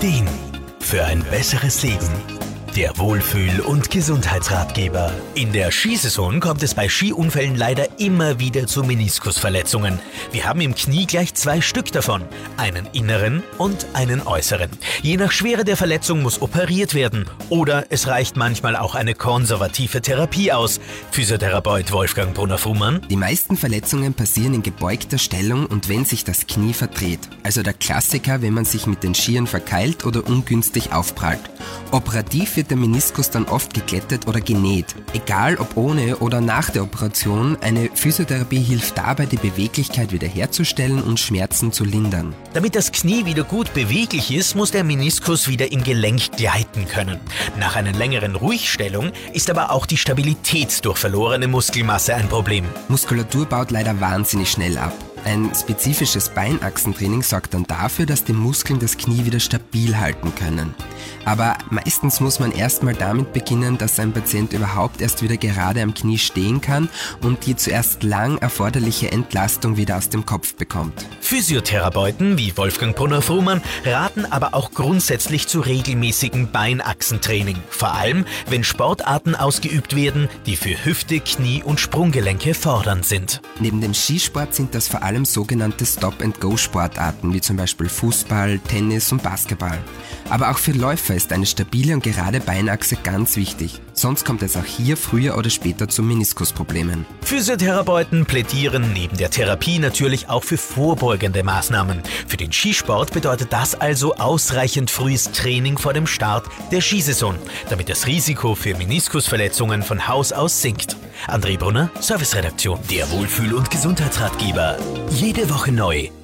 Ideen für ein besseres Leben. Der Wohlfühl- und Gesundheitsratgeber. In der Skisaison kommt es bei Skiunfällen leider immer wieder zu Meniskusverletzungen. Wir haben im Knie gleich 2 Stück davon, einen inneren und einen äußeren. Je nach Schwere der Verletzung muss operiert werden oder es reicht manchmal auch eine konservative Therapie aus. Physiotherapeut Wolfgang Brunner-Fuhrmann. Die meisten Verletzungen passieren in gebeugter Stellung und wenn sich das Knie verdreht. Also der Klassiker, wenn man sich mit den Skiern verkeilt oder ungünstig aufprallt. Operativ wird der Meniskus dann oft geglättet oder genäht. Egal ob ohne oder nach der Operation, eine Physiotherapie hilft dabei, die Beweglichkeit wiederherzustellen und Schmerzen zu lindern. Damit das Knie wieder gut beweglich ist, muss der Meniskus wieder im Gelenk gleiten können. Nach einer längeren Ruhigstellung ist aber auch die Stabilität durch verlorene Muskelmasse ein Problem. Muskulatur baut leider wahnsinnig schnell ab. Ein spezifisches Beinachsentraining sorgt dann dafür, dass die Muskeln das Knie wieder stabil halten können. Aber meistens muss man erstmal damit beginnen, dass ein Patient überhaupt erst wieder gerade am Knie stehen kann und die zuerst lang erforderliche Entlastung wieder aus dem Kopf bekommt. Physiotherapeuten wie Wolfgang Brunner-Fuhrmann raten aber auch grundsätzlich zu regelmäßigem Beinachsentraining. Vor allem, wenn Sportarten ausgeübt werden, die für Hüfte, Knie und Sprunggelenke fordernd sind. Neben dem Skisport sind das vor allem sogenannte Stop-and-Go-Sportarten, wie zum Beispiel Fußball, Tennis und Basketball. Aber auch für Läufer ist eine stabile und gerade Beinachse ganz wichtig. Sonst kommt es auch hier früher oder später zu Meniskusproblemen. Physiotherapeuten plädieren neben der Therapie natürlich auch für vorbeugende Maßnahmen. Für den Skisport bedeutet das also ausreichend frühes Training vor dem Start der Skisaison, damit das Risiko für Meniskusverletzungen von Haus aus sinkt. André Brunner, Serviceredaktion. Der Wohlfühl- und Gesundheitsratgeber. Jede Woche neu.